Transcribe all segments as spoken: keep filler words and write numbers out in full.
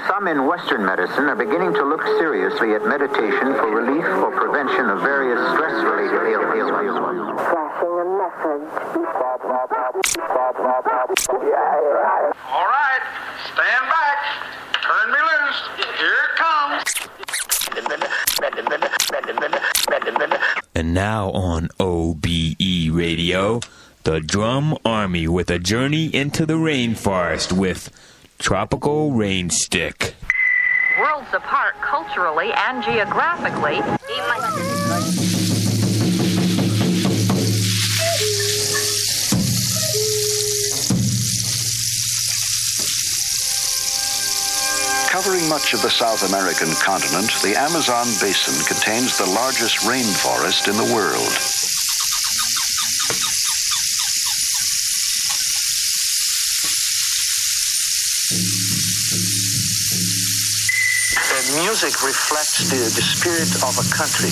Some in Western medicine are beginning to look seriously at meditation for relief or prevention of various stress-related ailments. Flashing a message. All right, stand back. Turn me loose. Here it comes. And now on O B E Radio, the Drum Army with a journey into the rainforest with Tropical Rain Stick. Worlds apart culturally and geographically. Covering much of the South American continent, the Amazon basin contains the largest rainforest in the world. Uh, music reflects the, the spirit of a country.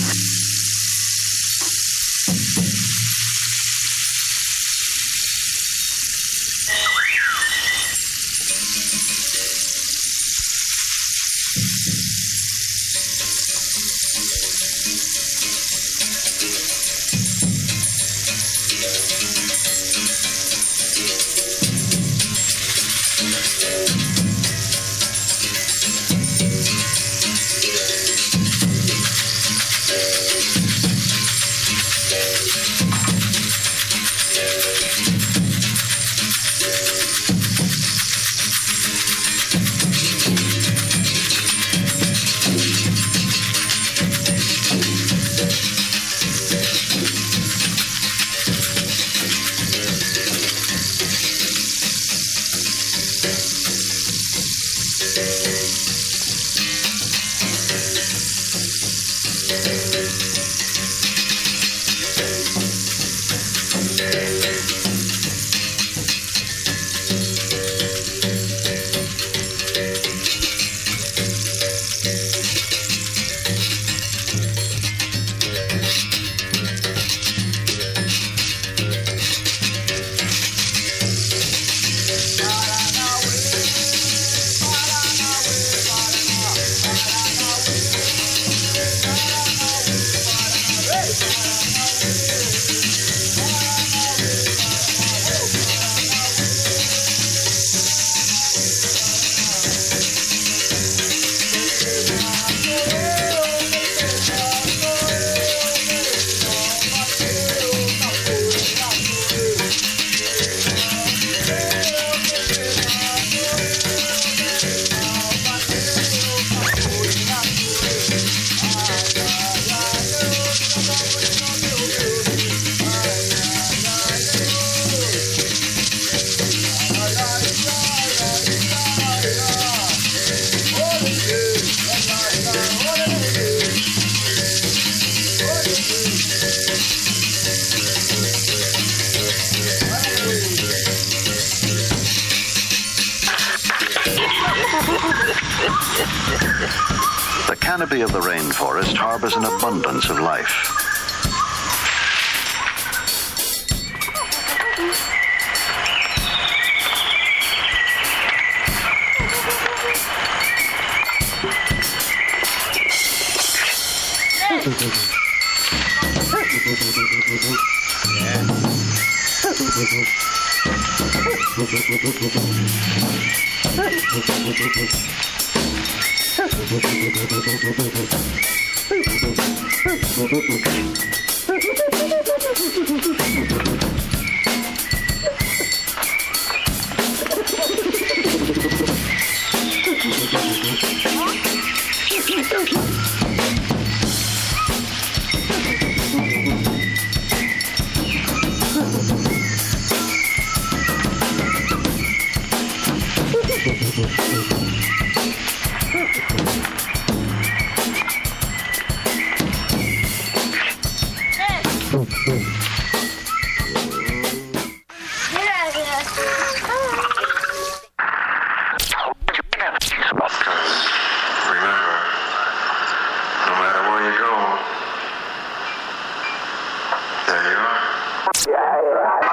The canopy of the rainforest harbors an abundance of life.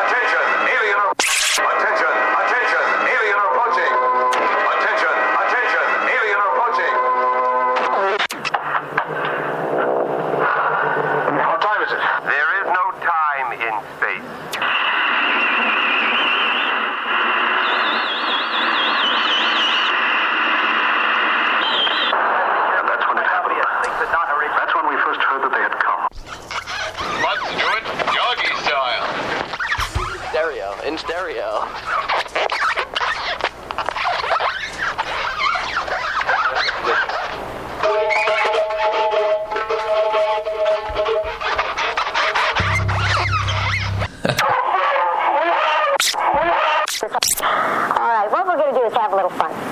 Attention! Attention! Attention! Alien approaching! Attention! Attention!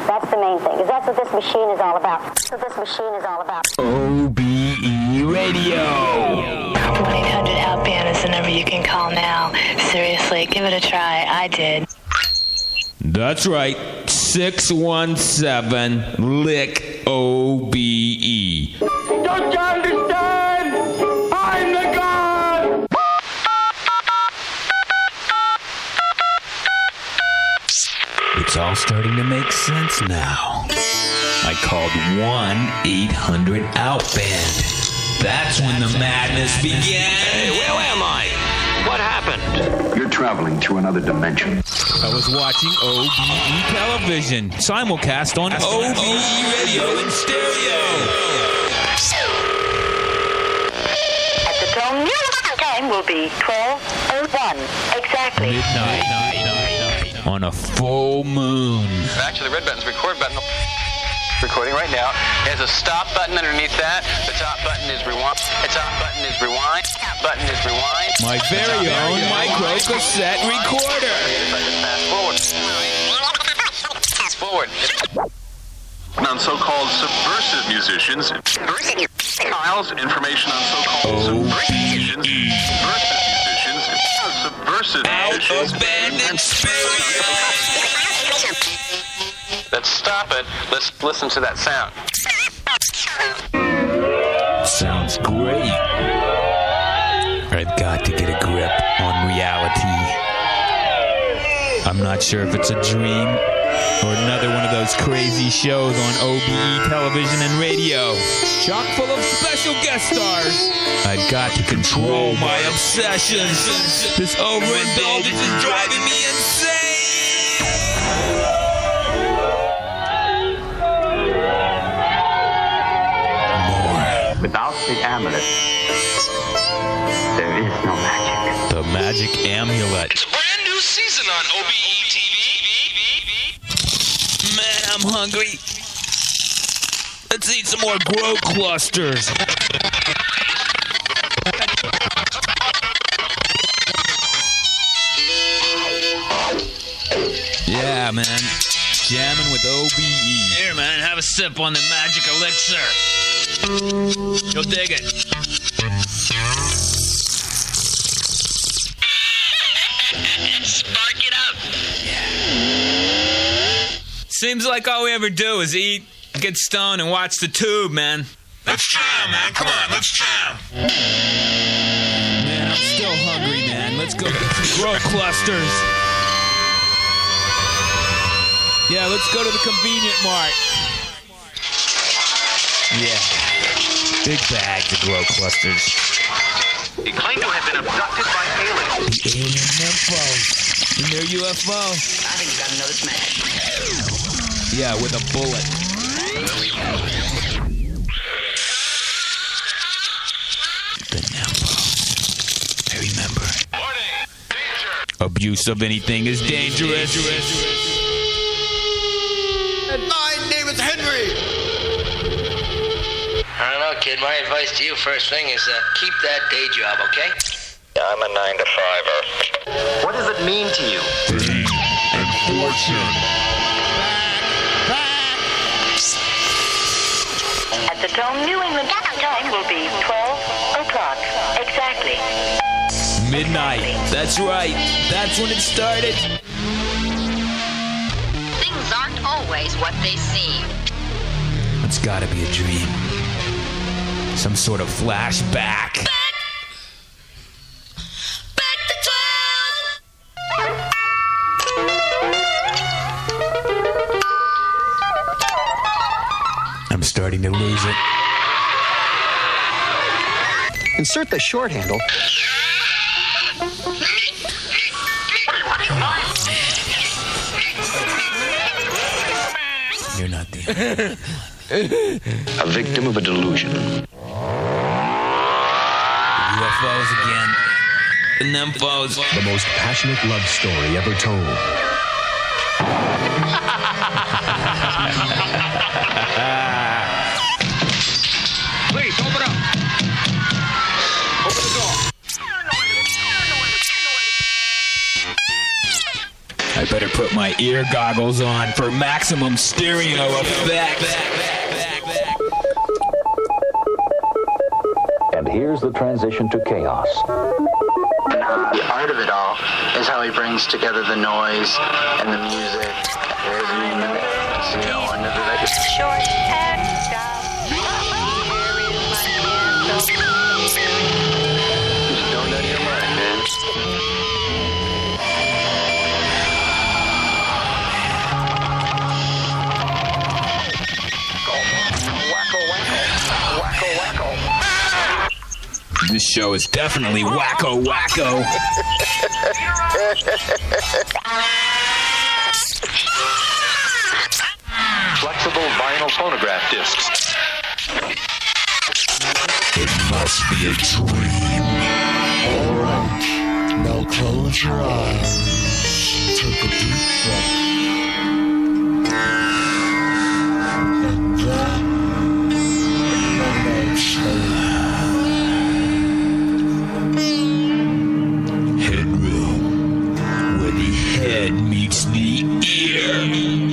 That's the main thing, because that's what this machine is all about. That's what this machine is all about. O B E Radio. one eight hundred out band is the number you can call now. Seriously, give it a try. I did. That's right. six one seven L I C O B E. Don't you understand? I'm the God! It's all starting to make sense now. I called one eight hundred out band. That's when the madness began. Hey, where am I? What happened? You're traveling through another dimension. I was watching O B E television, simulcast on O B E radio in stereo. At the tone, time will be twelve oh one. Exactly. Midnight on a full moon. Actually, the red button's record button. Recording right now. There's a stop button underneath that. The top button is rewind. The top button is rewind. Button is rewind. My very own micro cassette recorder. Fast forward. Fast forward. On so-called subversive musicians, files information on so-called subversive musicians, subversive musicians, subversive musicians. Let's stop it. Let's listen to that sound. Sounds great. I've got to get a grip on reality. I'm not sure if it's a dream or another one of those crazy shows on O B E television and radio, chock full of special guest stars. I've got to control my obsessions. This overindulgence is driving me insane. Without the amulet, there is no magic. The magic amulet. It's a brand new season on O B E T V. Man, I'm hungry. Let's eat some more grow clusters. Yeah, man. Jamming with O B E. Here, man, have a sip on the magic elixir. You'll dig it. Spark it up. Seems like all we ever do is eat, get stoned, and watch the tube, man. Let's jam, man. Come on, let's jam. Man, I'm still hungry, man. Let's go get some grow clusters. Yeah, let's go to the convenient mart. Yeah. Big bags of grow clusters. He claimed to have been abducted by aliens. The alien nymphos in their U F O. I think you got another smash. Yeah, with a bullet. The nymphos. I remember. Warning! Danger! Abuse of anything is dangerous. My name is Henry. I don't know, kid. My advice to you first thing is uh, keep that day job, okay? I'm a nine to fiver. What does it mean to you? Fame and fortune. At the tone, New England time will be twelve o'clock. Exactly. Midnight. That's right. That's when it started. Things aren't always what they seem. It's gotta be a dream. Some sort of flashback. Back to twelve. I'm starting to lose it. Insert the short handle. You're not the A victim of a delusion. U F Os again. The nymphos. The most passionate love story ever told. Please, open up. Open the door. I better put my my ear goggles on for maximum stereo effect. And here's the transition to chaos. The art of it all is how he brings together the noise and the music. There's you know, another Short and stout. Just don't let your mind, man. Wacko, wacko, wacko, wacko. This show is definitely wacko wacko. Flexible vinyl phonograph discs. It must be a dream. Alright, now close your eyes. Take a deep breath. And then exhale. Headroom, where the head meets the ear.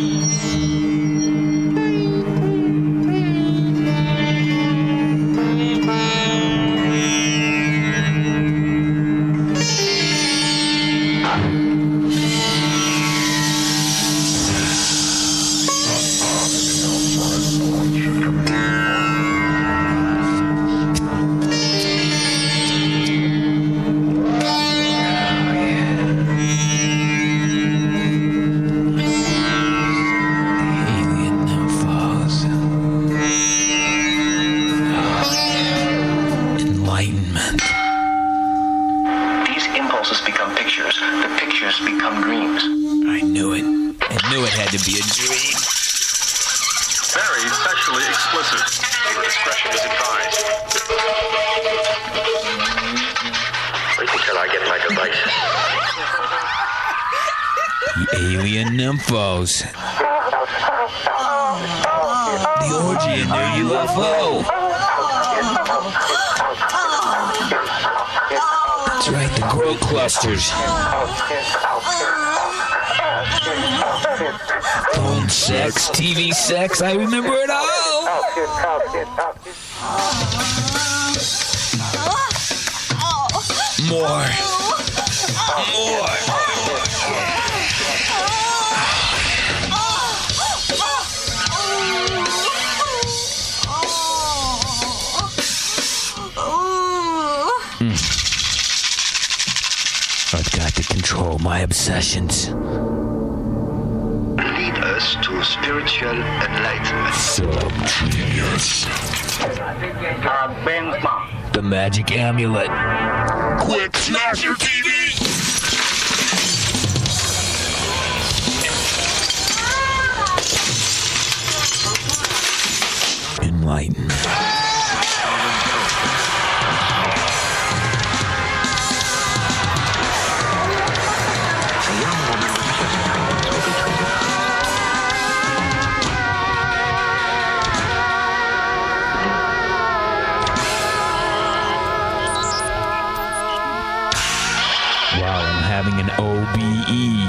Nymphos. The orgy in their U F O. That's right, the grow clusters. Phone sex, T V sex, I remember it all. More. More. I've got to control my obsessions. Lead us to spiritual enlightenment. Sub-genius. The magic amulet. Quick, smash your T V! Enlightenment. Having an O B E.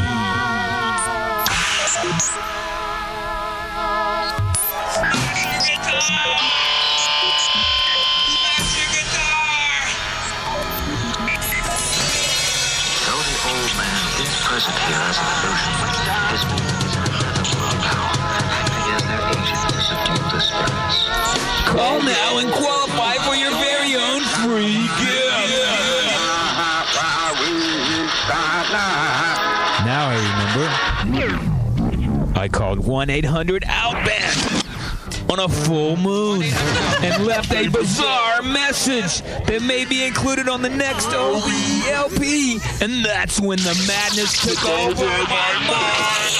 Though the old man is present here as an illusion, his meaning is in another world now, acting as their agent to subdue the spirits. Call now and qualify for your very own free gift. Now I remember. I called one eight hundred out band on a full moon and left a bizarre message that may be included on the next O B E L P. And that's when the madness took over my mind.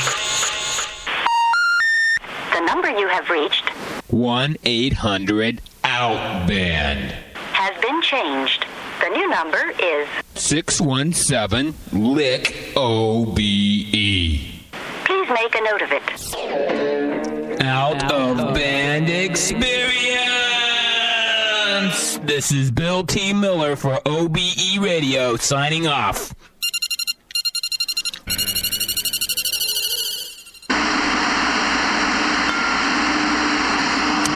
The number you have reached, one eight hundred out band, has been changed. The new number is six one seven L I C O B E. Please make a note of it. Out of band experience. This is Bill T. Miller for O B E Radio signing off.